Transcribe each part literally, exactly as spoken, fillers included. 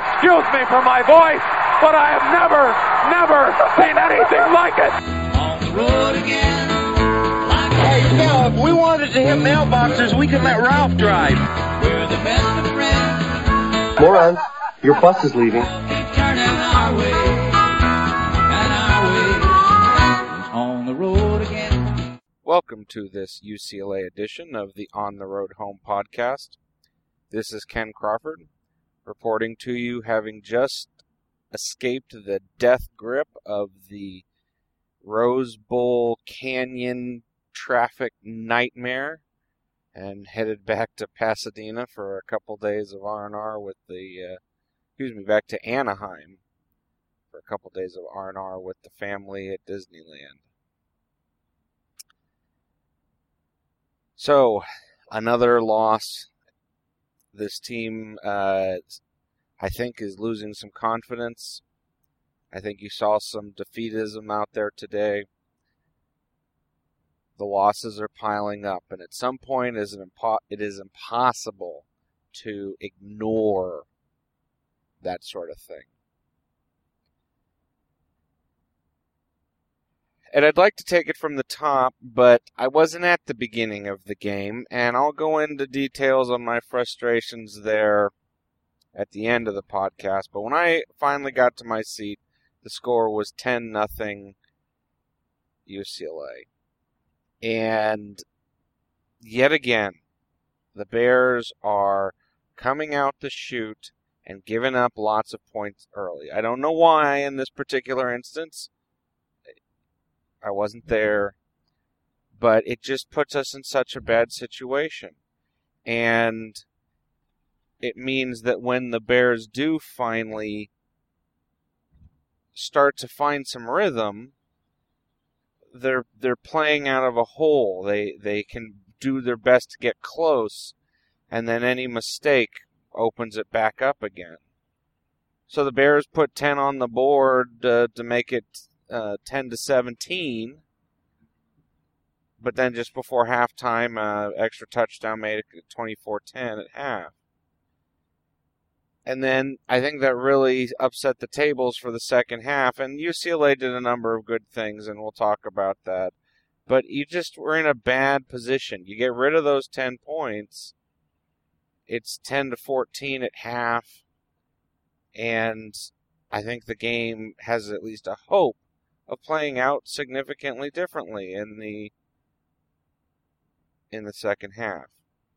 Excuse me for my voice, but I have never, never seen anything like it. On the road again. Like hey, Phil, if we wanted to hit mailboxes, we could let Ralph drive. We're the best of friends. Moron, your bus is leaving. Keep turning our way, and our way is on the road again. Welcome to this U C L A edition of the On the Road Home podcast. This is Ken Crawford, reporting to you having just escaped the death grip of the Rose Bowl Canyon traffic nightmare and headed back to Pasadena for a couple days of R and R with the, uh, excuse me, back to Anaheim for a couple days of R and R with the family at Disneyland. So, another loss. This team, uh, I think, is losing some confidence. I think you saw some defeatism out there today. The losses are piling up, and at some point it is impo- it is impossible to ignore that sort of thing. And I'd like to take it from the top, but I wasn't at the beginning of the game, and I'll go into details on my frustrations there at the end of the podcast. But when I finally got to my seat, the score was ten nothing U C L A. And yet again, the Bears are coming out the chute and giving up lots of points early. I don't know why in this particular instance. I wasn't there, but it just puts us in such a bad situation. And it means that when the Bears do finally start to find some rhythm, they're they're playing out of a hole. They they can do their best to get close, and then any mistake opens it back up again. So the Bears put ten on the board uh, to make it Uh, ten to seventeen, but then just before halftime, uh, extra touchdown made it twenty-four ten at half. And then I think that really upset the tables for the second half, and U C L A did a number of good things, and we'll talk about that. But you just were in a bad position. You get rid of those ten points, it's ten to fourteen at half, and I think the game has at least a hope of playing out significantly differently in the in the second half.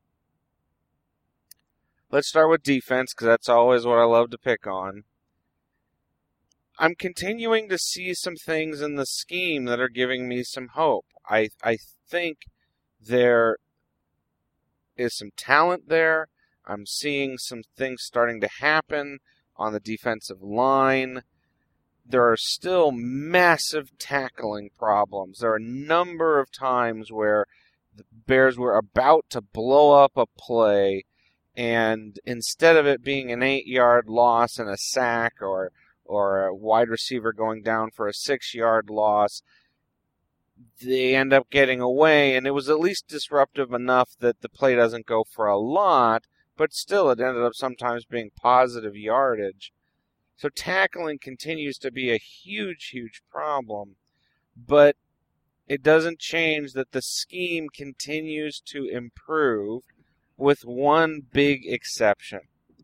Let's start with defense, because that's always what I love to pick on. I'm continuing to see some things in the scheme that are giving me some hope. I I think there is some talent there. I'm seeing some things starting to happen on the defensive line. There are still massive tackling problems. There are a number of times where the Bears were about to blow up a play, and instead of it being an eight-yard loss and a sack, or or a wide receiver going down for a six-yard loss, they end up getting away, and it was at least disruptive enough that the play doesn't go for a lot, but still it ended up sometimes being positive yardage. So tackling continues to be a huge, huge problem, but it doesn't change that the scheme continues to improve, with one big exception.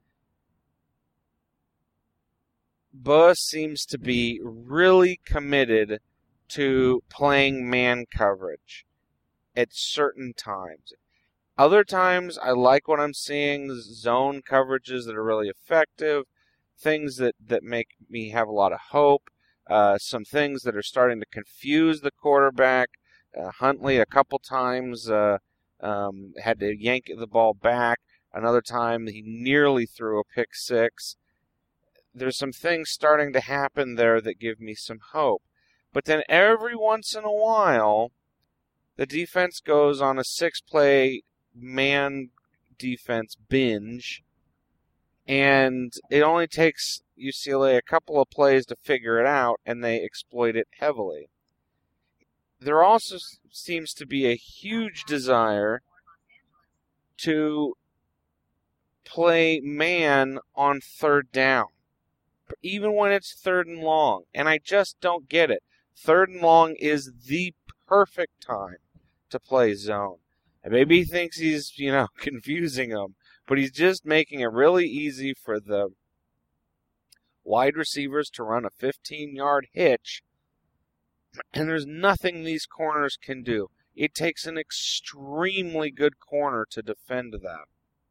Bus seems to be really committed to playing man coverage at certain times. Other times, I like what I'm seeing, zone coverages that are really effective, things that, that make me have a lot of hope, uh, some things that are starting to confuse the quarterback. Uh, Huntley a couple times uh, um, had to yank the ball back. Another time he nearly threw a pick six. There's some things starting to happen there that give me some hope. But then every once in a while, the defense goes on a six-play man defense binge, and it only takes U C L A a couple of plays to figure it out, and they exploit it heavily. There also seems to be a huge desire to play man on third down. even when it's third and long. And I just don't get it. Third and long is the perfect time to play zone. And maybe he thinks he's, you know, confusing them, but he's just making it really easy for the wide receivers to run a fifteen-yard hitch, and there's nothing these corners can do. It takes an extremely good corner to defend that.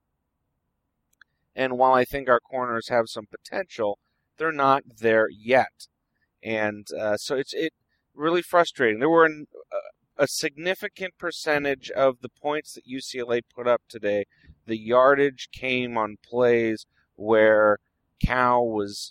And while I think our corners have some potential, they're not there yet. And uh, so it's it really frustrating. There were an, uh, a significant percentage of the points that U C L A put up today. The yardage came on plays where Cal was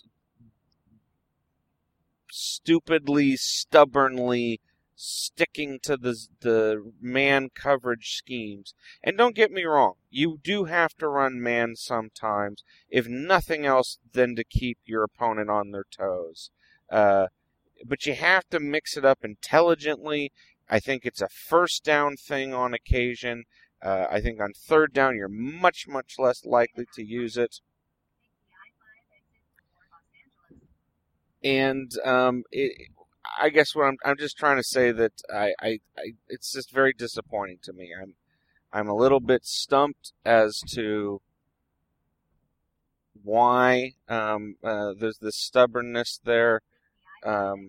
stupidly, stubbornly sticking to the the man coverage schemes. And don't get me wrong, you do have to run man sometimes, if nothing else than to keep your opponent on their toes. Uh, but you have to mix it up intelligently. I think it's a first down thing on occasion. Uh, I think on third down you're much, much less likely to use it. And um, it, I guess what I'm I'm just trying to say that I, I, I it's just very disappointing to me. I'm I'm a little bit stumped as to why um, uh, there's this stubbornness there. Um,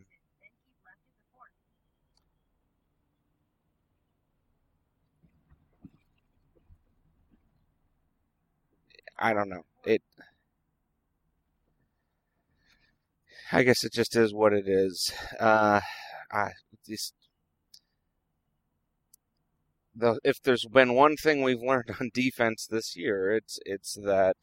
I don't know. It. I guess it just is what it is. Uh, I just, the, if there's been one thing we've learned on defense this year, it's it's that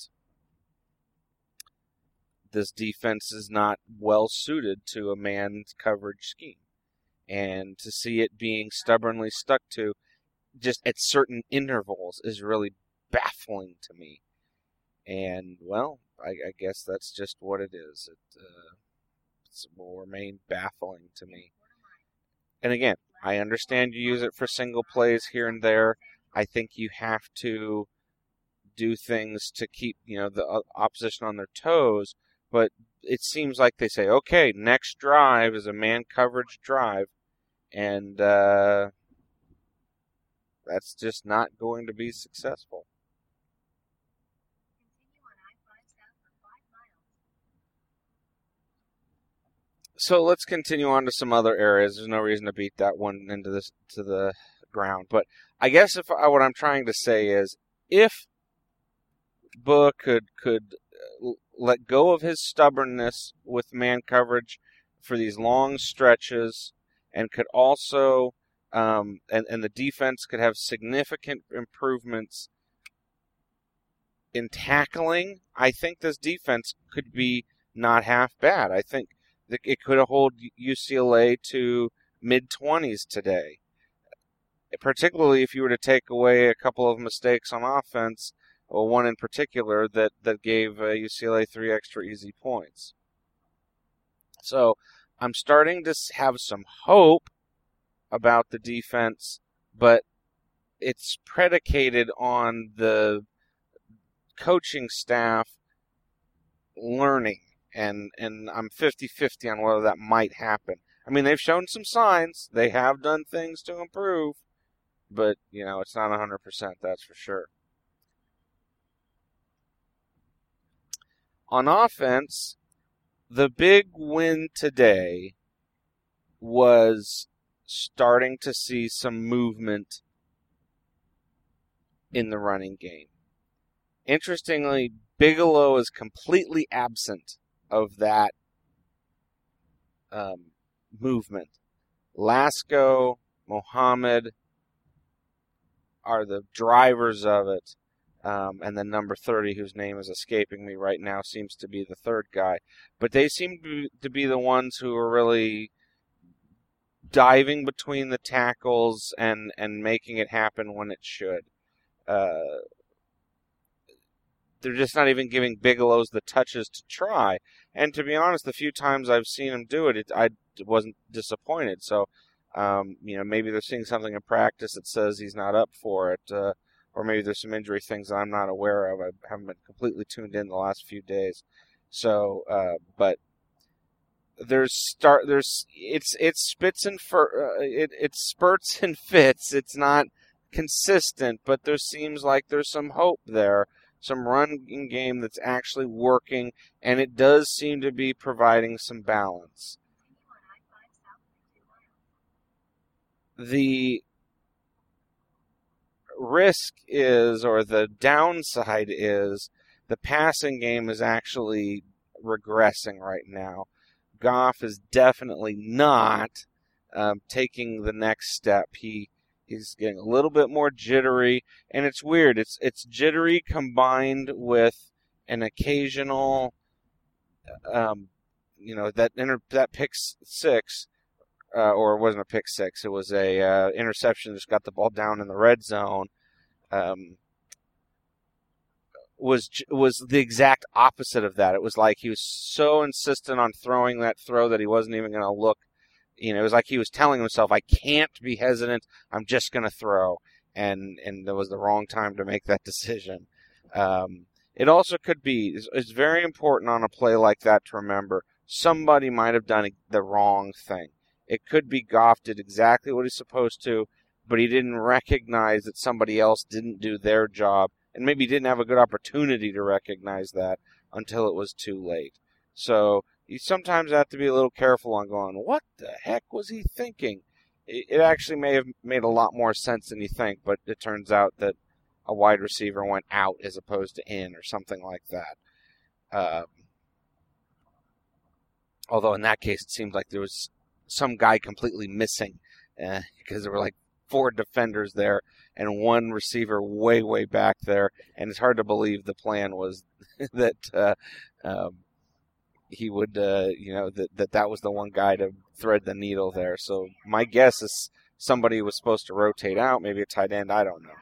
this defense is not well suited to a man's coverage scheme, and to see it being stubbornly stuck to just at certain intervals is really baffling to me. And well, I, I guess that's just what it is. It. Uh, will remain baffling to me. And again, I understand you use it for single plays here and there. I think you have to do things to keep, you know, the opposition on their toes, but it seems like they say, okay, next drive is a man coverage drive, and uh, that's just not going to be successful. So let's continue on to some other areas. There's no reason to beat that one into this to the ground, but I guess if I, what I'm trying to say is, if Bua could could let go of his stubbornness with man coverage for these long stretches, and could also um, and and the defense could have significant improvements in tackling, I think this defense could be not half bad. I think it could hold U C L A to mid-twenties today, particularly if you were to take away a couple of mistakes on offense, or one in particular that, that gave uh, U C L A three extra easy points. So I'm starting to have some hope about the defense, but it's predicated on the coaching staff learning. And and I'm fifty-fifty on whether that might happen. I mean, they've shown some signs. They have done things to improve. But, you know, it's not one hundred percent, that's for sure. On offense, the big win today was starting to see some movement in the running game. Interestingly, Bigelow is completely absent of that um, movement. Lasco, Mohammed are the drivers of it, um, and then number thirty, whose name is escaping me right now, seems to be the third guy. But they seem to be the ones who are really diving between the tackles and, and making it happen when it should. Uh, they're just not even giving Bigelow's the touches to try. And to be honest, the few times I've seen him do it, it I wasn't disappointed. So, um, you know, maybe they're seeing something in practice that says he's not up for it, uh, or maybe there's some injury things that I'm not aware of. I haven't been completely tuned in the last few days. So, uh, but there's start there's it's it spits and fur, uh, it it spurts and fits. It's not consistent, but there seems like there's some hope there, some running game that's actually working, and it does seem to be providing some balance. The risk is, or the downside is, the passing game is actually regressing right now. Goff is definitely not um, taking the next step. He he's getting a little bit more jittery, and it's weird. It's it's jittery combined with an occasional, um, you know, that inter- that pick six. Uh, or it wasn't a pick six. It was a uh, interception. Just got the ball down in the red zone. Um, was was the exact opposite of that. It was like he was so insistent on throwing that throw that he wasn't even going to look. You know, it was like he was telling himself, "I can't be hesitant. I'm just going to throw." And and it was the wrong time to make that decision. Um, it also could be. It's, it's very important on a play like that to remember somebody might have done the wrong thing. It could be Goff did exactly what he's supposed to, but he didn't recognize that somebody else didn't do their job, and maybe didn't have a good opportunity to recognize that until it was too late. So you sometimes have to be a little careful on going, what the heck was he thinking? It actually may have made a lot more sense than you think, but it turns out that a wide receiver went out as opposed to in or something like that. Um, although in that case, it seemed like there was some guy completely missing uh, because there were like four defenders there and one receiver way, way back there. And it's hard to believe the plan was that uh, um, he would, uh, you know, that, that that was the one guy to thread the needle there. So my guess is somebody was supposed to rotate out, maybe a tight end, I don't know.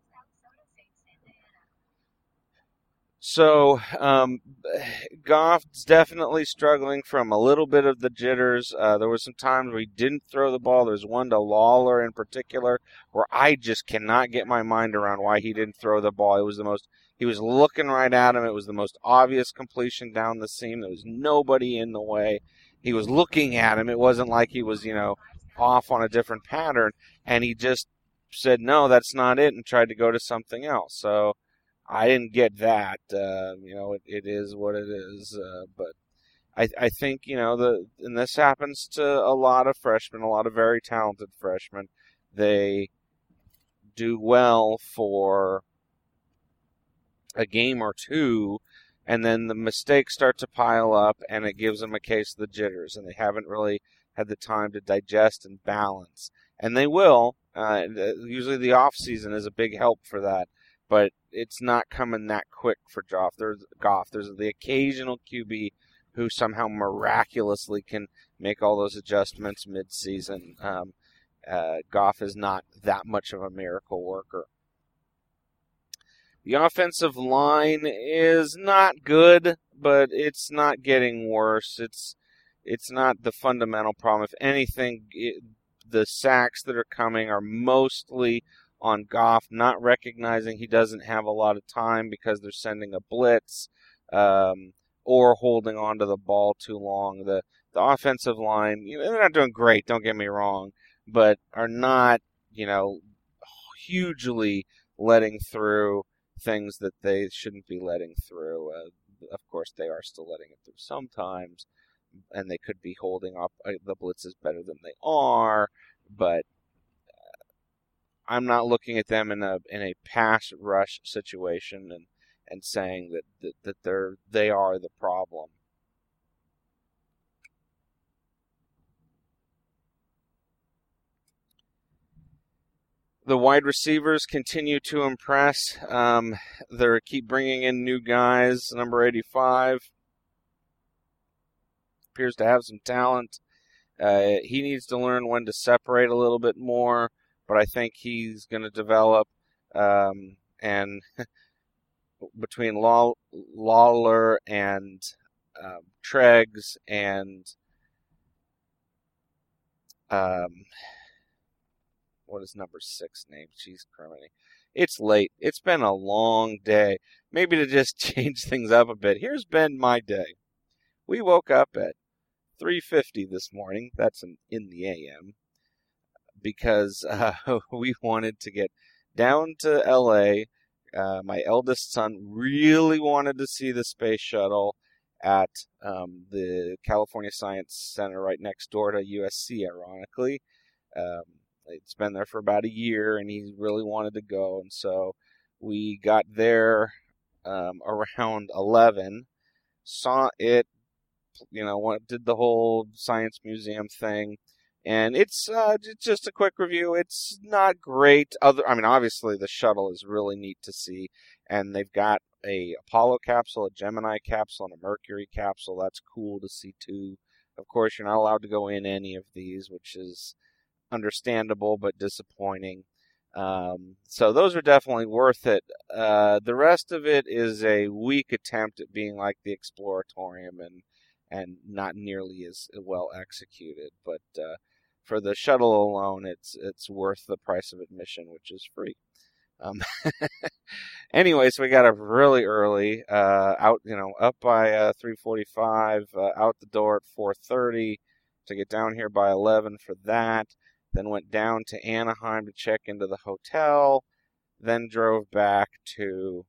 So, um, Goff's definitely struggling from a little bit of the jitters. Uh, there were some times where he didn't throw the ball. There's one to Lawler in particular where I just cannot get my mind around why he didn't throw the ball. It was the most, he was looking right at him. It was the most obvious completion down the seam. There was nobody in the way. He was looking at him. It wasn't like he was, you know, off on a different pattern. And he just said, no, that's not it, and tried to go to something else. So, I didn't get that. Uh, you know, it, it is what it is. Uh, but I, I think, you know, the and this happens to a lot of freshmen, a lot of very talented freshmen. They do well for a game or two, and then the mistakes start to pile up, and it gives them a case of the jitters, and they haven't really had the time to digest and balance. And they will. Uh, usually the off season is a big help for that. But it's not coming that quick for Goff. There's Goff. There's the occasional Q B who somehow miraculously can make all those adjustments mid-season. Um, uh, Goff is not that much of a miracle worker. The offensive line is not good, but it's not getting worse. It's it's not the fundamental problem. If anything, it, the sacks that are coming are mostly on Goff, not recognizing he doesn't have a lot of time because they're sending a blitz um, or holding on to the ball too long. The the offensive line, you know, they're not doing great, don't get me wrong, but are not, you know, hugely letting through things that they shouldn't be letting through. Uh, of course, they are still letting it through sometimes, and they could be holding up uh, the blitzes better than they are, but I'm not looking at them in a in a pass rush situation and, and saying that, that, that they're they are the problem. The wide receivers continue to impress. Um, they keep bringing in new guys. Number eighty-five appears to have some talent. Uh, he needs to learn when to separate a little bit more. But I think he's going to develop, um, and between Law, Lawler and um, Treggs and um, what is number six name? Jeez, criminy. It's late. It's been a long day. Maybe to just change things up a bit. Here's been my day. we woke up at three fifty this morning. That's in, in the A M. Because uh, we wanted to get down to L A. Uh, my eldest son really wanted to see the space shuttle at um, the California Science Center right next door to U S C, ironically. Um, it's been there for about a year, and he really wanted to go. And so we got there um, around eleven, saw it, you know, went, did the whole Science Museum thing. And it's uh, just a quick review. It's not great. Other, I mean, obviously the shuttle is really neat to see, and they've got a Apollo capsule, a Gemini capsule, and a Mercury capsule. That's cool to see too. Of course, you're not allowed to go in any of these, which is understandable but disappointing. Um, so those are definitely worth it. Uh, the rest of it is a weak attempt at being like the Exploratorium and and not nearly as well executed. But uh, for the shuttle alone, it's it's worth the price of admission, which is free. Um, anyway, so we got up really early, uh, out, you know, up by uh, three forty-five, uh, out the door at four thirty to get down here by eleven for that. Then went down to Anaheim to check into the hotel. Then drove back to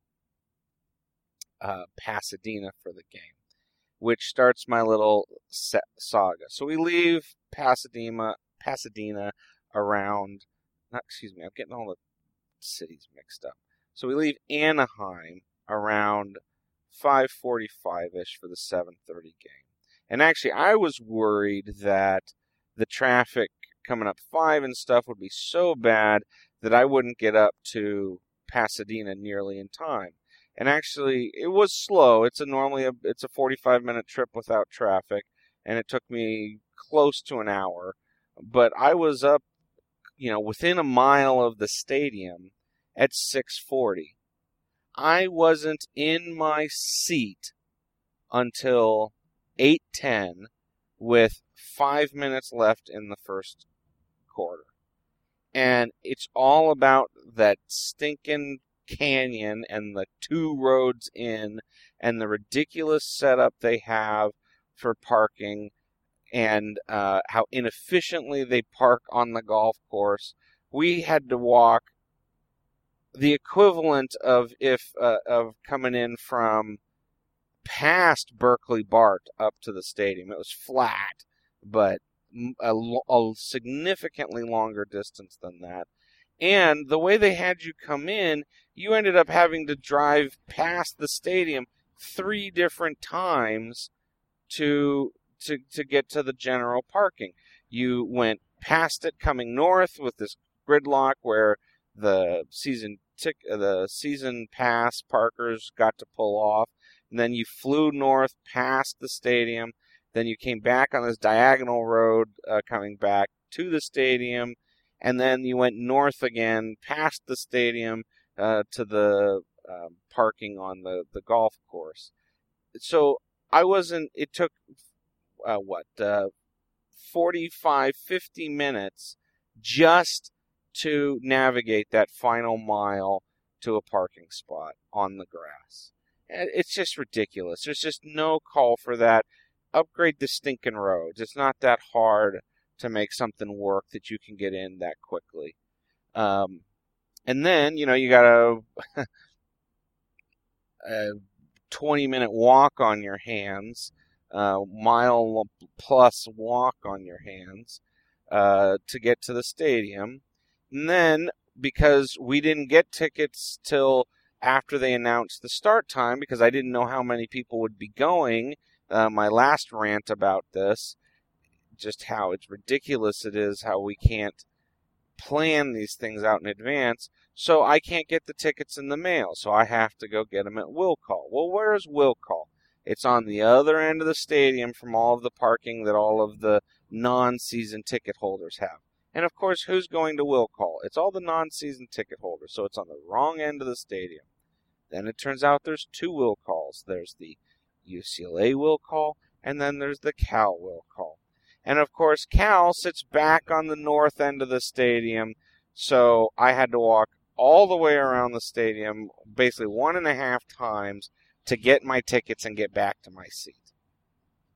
uh, Pasadena for the game, which starts my little saga. So we leave Pasadena, Pasadena around, not, excuse me, I'm getting all the cities mixed up. So we leave Anaheim around five forty-five-ish for the seven thirty game. And actually, I was worried that the traffic coming up five and stuff would be so bad that I wouldn't get up to Pasadena nearly in time. And actually, it was slow. It's a normally a, it's a forty-five minute trip without traffic, and it took me close to an hour. But I was up, you know, within a mile of the stadium at six forty. I wasn't in my seat until eight ten, with five minutes left in the first quarter. And it's all about that stinking canyon and the two roads in and the ridiculous setup they have for parking, and uh, how inefficiently they park on the golf course. We had to walk the equivalent of if uh, of coming in from past Berkeley BART up to the stadium. It was flat, but a, a significantly longer distance than that. And the way they had you come in, you ended up having to drive past the stadium three different times to to to get to the general parking. You went past it coming north with this gridlock where the season tic, the season pass parkers got to pull off. And then you flew north past the stadium. Then you came back on this diagonal road uh, coming back to the stadium. And then you went north again past the stadium uh, to the uh, parking on the, the golf course. So I wasn't, it took, uh, what, uh, forty-five, fifty minutes just to navigate that final mile to a parking spot on the grass. It's just ridiculous. There's just no call for that. Upgrade the stinking roads. It's not that hard to make something work that you can get in that quickly. Um, and then, you know, you got a, a twenty-minute walk on your hands, uh, mile plus walk on your hands uh, to get to the stadium. And then, because we didn't get tickets till after they announced the start time, because I didn't know how many people would be going, uh, my last rant about this, just how it's ridiculous it is how we can't plan these things out in advance. So I can't get the tickets in the mail, so I have to go get them at Will Call. Well, where is Will Call? It's on the other end of the stadium from all of the parking that all of the non-season ticket holders have. And of course, who's going to Will Call? It's all the non-season ticket holders, so it's on the wrong end of the stadium. Then it turns out there's two Will Calls. There's the U C L A Will Call, and then there's the Cal Will Call. And of course, Cal sits back on the north end of the stadium, so I had to walk all the way around the stadium, basically one and a half times, to get my tickets and get back to my seat.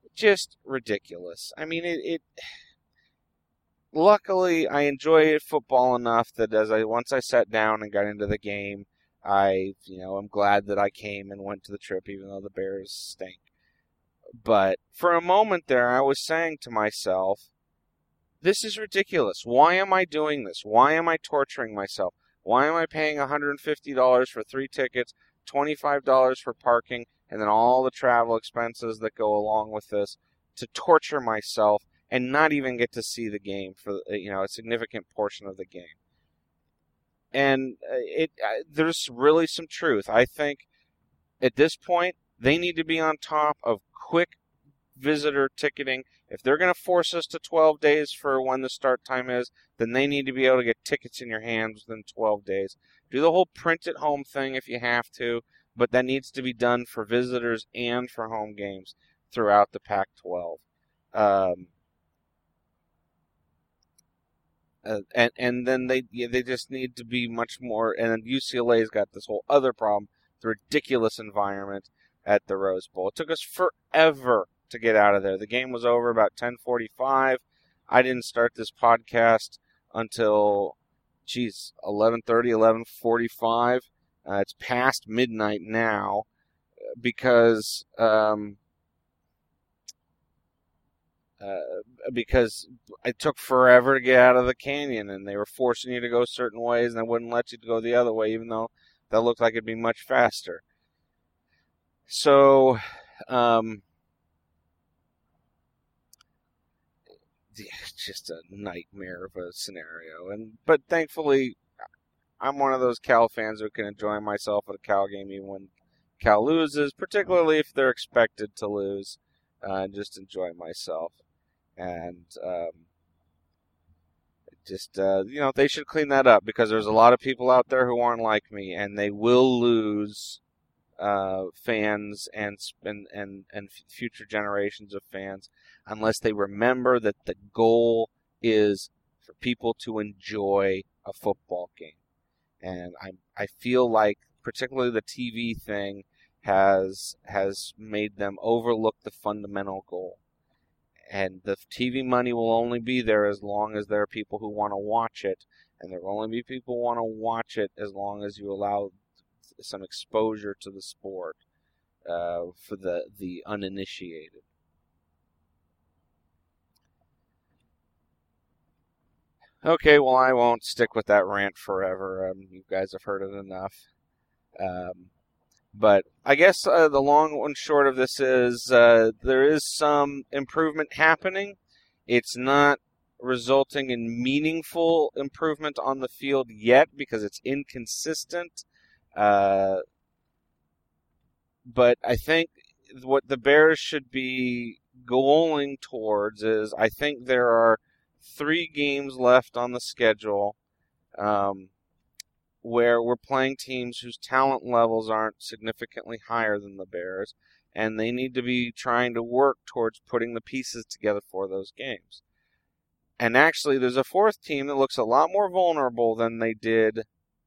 just ridiculous. I mean, it, it luckily, I enjoy football enough that as I once I sat down and got into the game, I, you know, I'm glad that I came and went to the trip, even though the Bears stink. But for a moment there, I was saying to myself, this is ridiculous. Why am I doing this? Why am I torturing myself? Why am I paying one hundred fifty dollars for three tickets, twenty-five dollars for parking, and then all the travel expenses that go along with this to torture myself and not even get to see the game for, you know, a significant portion of the game? And it uh, there's really some truth. I think at this point, they need to be on top of quick visitor ticketing. If they're going to force us to twelve days for when the start time is, then they need to be able to get tickets in your hands within twelve days. Do the whole print at home thing if you have to, but that needs to be done for visitors and for home games throughout the Pac twelve. Um, uh, and and then they yeah, they just need to be much more. And then U C L A's got this whole other problem: the ridiculous environment at the Rose Bowl. It took us forever to get out of there. The game was over about ten forty-five. I didn't start this podcast until, geez, eleven thirty, eleven forty-five. Uh, it's past midnight now because um, uh, because it took forever to get out of the canyon, and they were forcing you to go certain ways, and they wouldn't let you go the other way, even though that looked like it'd be much faster. So, um, just a nightmare of a scenario. And but thankfully, I'm one of those Cal fans who can enjoy myself at a Cal game even when Cal loses, particularly if they're expected to lose, uh, and just enjoy myself. And um, just uh, you know, they should clean that up because there's a lot of people out there who aren't like me, and they will lose uh, fans and and and and future generations of fans unless they remember that the goal is for people to enjoy a football game. And I I feel like particularly the T V thing has has made them overlook the fundamental goal. And the T V money will only be there as long as there are people who want to watch it, and there will only be people who want to watch it as long as you allow some exposure to the sport uh, for the the uninitiated. Okay, well, I won't stick with that rant forever. Um, you guys have heard it enough. Um, but I guess uh, the long and short of this is uh, there is some improvement happening. It's not resulting in meaningful improvement on the field yet because it's inconsistent. Uh, but I think what the Bears should be going towards is I think there are three games left on the schedule um, where we're playing teams whose talent levels aren't significantly higher than the Bears, and they need to be trying to work towards putting the pieces together for those games. And actually, there's a fourth team that looks a lot more vulnerable than they did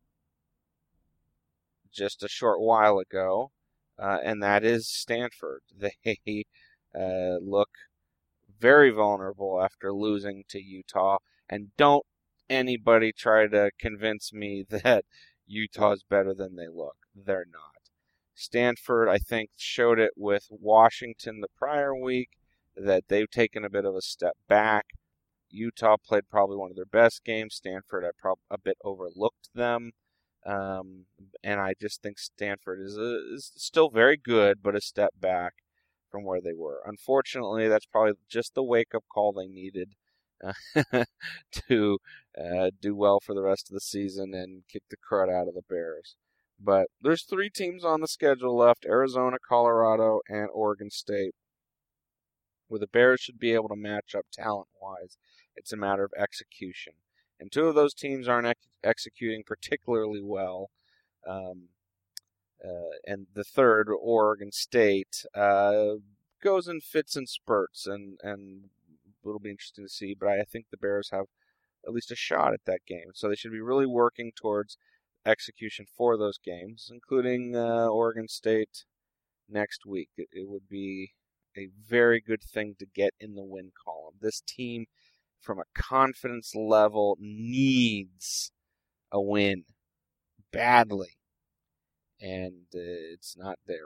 just a short while ago, uh, and that is Stanford. They uh, look very vulnerable after losing to Utah, and don't anybody try to convince me that Utah's better than they look. They're not. Stanford, I think, showed it with Washington the prior week that they've taken a bit of a step back. Utah played probably one of their best games. Stanford, I prob- a bit overlooked them. Um, and I just think Stanford is, a, is still very good, but a step back from where they were. Unfortunately, that's probably just the wake-up call they needed uh, to uh, do well for the rest of the season and kick the crud out of the Bears. But there's three teams on the schedule left, Arizona, Colorado, and Oregon State, where the Bears should be able to match up talent-wise. It's a matter of execution. And two of those teams aren't ex- executing particularly well. Um, Uh, and the third, Oregon State, uh, goes in fits and spurts, and, and it'll be interesting to see. But I think the Bears have at least a shot at that game. So they should be really working towards execution for those games, including uh, Oregon State next week. It, it would be a very good thing to get in the win column. This team, from a confidence level, needs a win badly, and uh, it's not there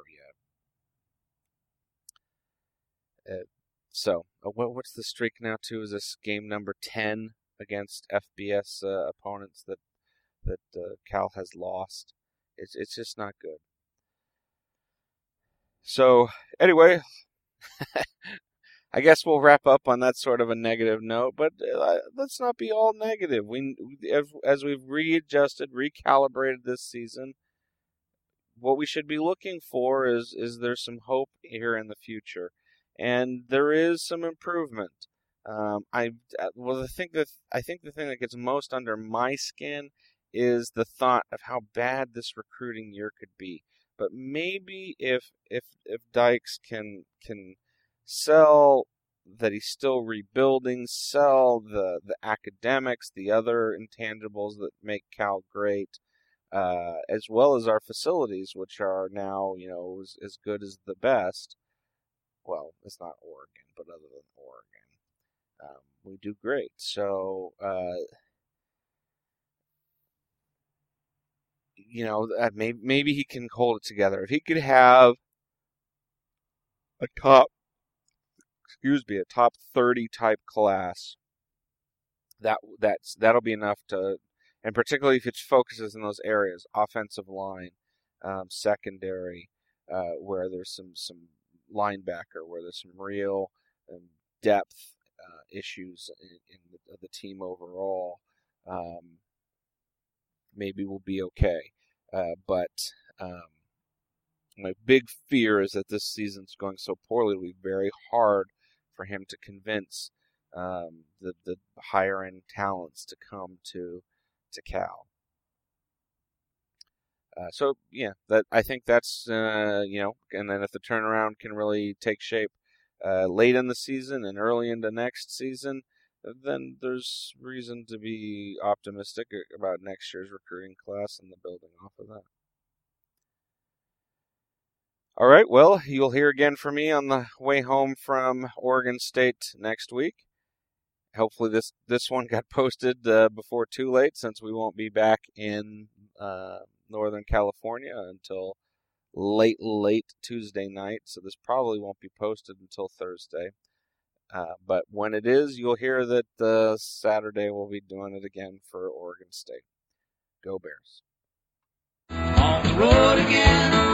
yet. Uh, so, uh, what, what's the streak now? Too is this game number ten against F B S uh, opponents that that uh, Cal has lost. It's it's just not good. So anyway, I guess we'll wrap up on that sort of a negative note, but uh, let's not be all negative. We, as we've readjusted, recalibrated this season, what we should be looking for is is there some hope here in the future, and there is some improvement. Um, I well, the thing that I think the thing that gets most under my skin is the thought of how bad this recruiting year could be. But maybe if if if Dykes can can sell that he's still rebuilding, sell the the academics, the other intangibles that make Cal great, uh, as well as our facilities, which are now, you know, as, as good as the best. Well, it's not Oregon, but other than Oregon, um, we do great. So, uh, you know, uh, maybe maybe he can hold it together. If he could have a top, excuse me, a top thirty type class, that that's that'll be enough to, and particularly if it focuses in those areas, offensive line, um, secondary, uh, where there's some some linebacker, where there's some real um, depth uh, issues in, in the, the team overall. Um, maybe we'll be okay. Uh, but um, my big fear is that this season's going so poorly, it'll be very hard for him to convince um, the, the higher end talents to come to to Cal. Uh, so yeah, that I think that's uh, you know, and then if the turnaround can really take shape uh, late in the season and early into next season, then there's reason to be optimistic about next year's recruiting class and the building off of that. All right, well, you'll hear again from me on the way home from Oregon State next week. Hopefully this, this one got posted uh, before too late, since we won't be back in uh, Northern California until late, late Tuesday night, so this probably won't be posted until Thursday. Uh, but when it is, you'll hear that uh, Saturday we'll be doing it again for Oregon State. Go Bears. On the road again.